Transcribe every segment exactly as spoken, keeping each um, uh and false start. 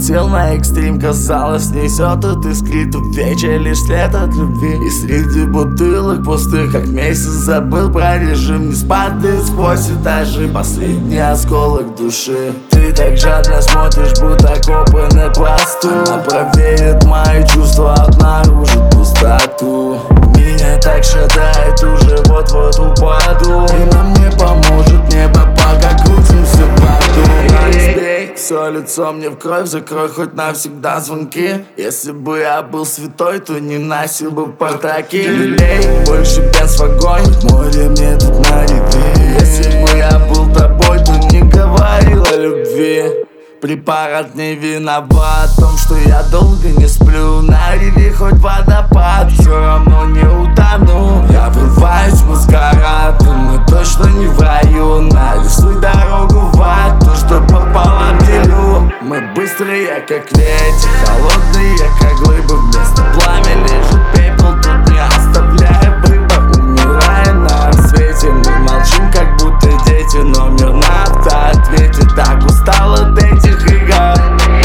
Хотел на экстрим, казалось, несет от искрит в вечер лишь след от любви. И среди бутылок пустых, как месяц, забыл про режим. Не спадает сквозь этажи последний осколок души. Ты так жадно смотришь, будто копы на посту. Она проверит мои чувства, обнаружит пустоту. Меня так шатает, уже вот-вот упаду. И нам не поможет небо, пока крутимся в аду. Разбей все лицо мне в кровь, закрой хоть навсегда звонки. Если бы я был святой, то не носил бы портаки. Лей, больше без в огонь, море мне тут на реке. Если бы я был тобой, то не говорил о любви. Препарат не виноват в том, что я долго не сплю. На реве хоть водопад, все равно не утону. Я врываюсь в маскарад, и мы точно не в раю. Нарисуй дорогу в ад, то, что пополам делю. Мы быстрые, как ветер, холодные, как глыбы. Вместо пламя лежит пепел, тут не оставляя выбор. Умираем на рассвете, мы молчим, как будто дети. Но мир на автоответе, так устал от этих игр.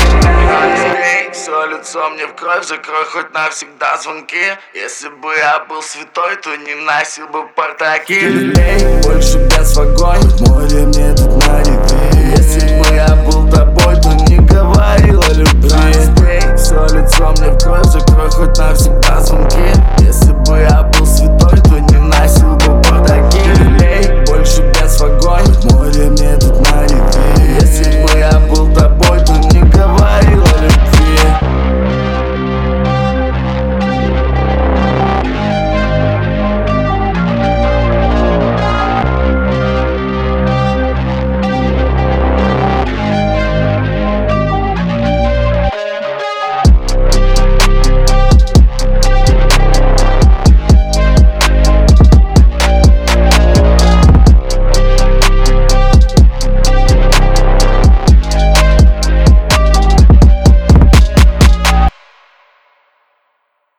Все лицо мне в кровь, закрой хоть навсегда звонки. Если бы я был святой, то не носил бы портаки. Лей, больше без в огонь, море мне тут на реке. Если бы я был тобой, то не говорил о любви. Все лицо мне в кровь, закрой хоть навсегда звонки.